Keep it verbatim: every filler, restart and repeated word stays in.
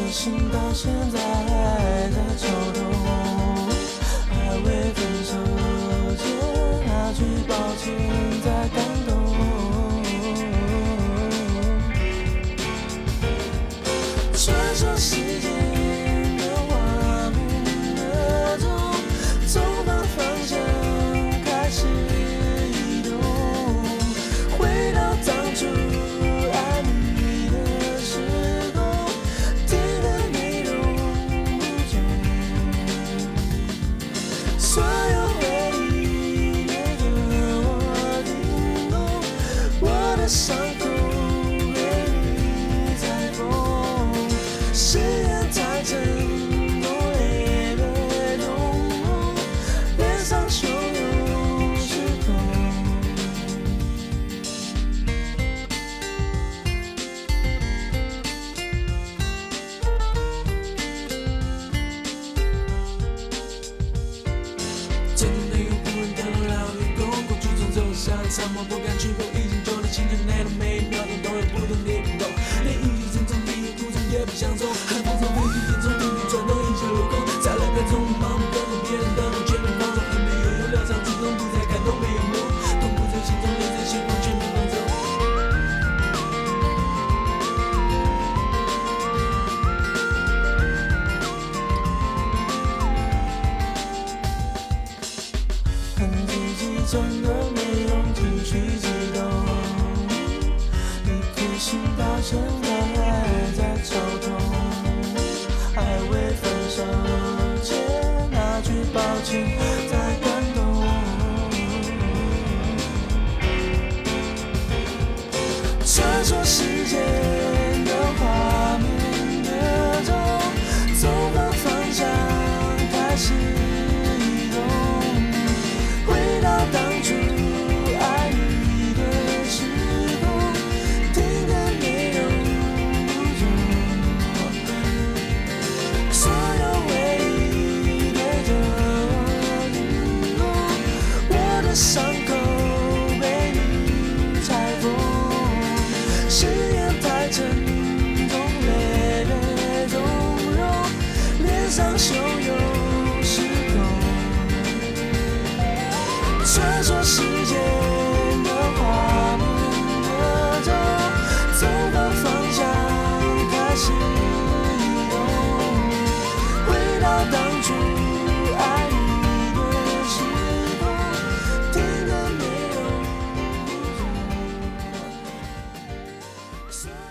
心到现在还在抽动，还未分手前那句抱歉在感动。传说时间的画面那种，从反方向开始移动，回到当初爱你的时空，听的内容不同，所有回忆陪着我停留，我的伤口被你裁缝，誓言太沉重，泪被动容，脸上汹涌失控。真的没有不能等到老员工，过去总走向沉默，不敢去碰，已经旧的青春内容，每一秒钟都有不同的不同，连一语成谶，一言途中也不相从，寒风从回忆眼中听你转动，一切落空，再来个匆忙，跟着别人的路，全面放纵，还没有用疗伤止痛，不再感动，没有梦，痛苦在心中，泪在心房，全面放纵。恨自己真的没用情绪激动，一颗心到现在还在抽动，还未分手前那句抱歉在感动。传说时间的画面那种，从反方向开始移动，回到当初爱你的时空，听的内容不同，所有回忆陪着我停留，我的伤口被你裁缝，誓言太沉重，泪被动容，脸上汹涌失控。传说时间的画面那种，从反方向开始移动，回到当初爱你的时空，听的内容不同。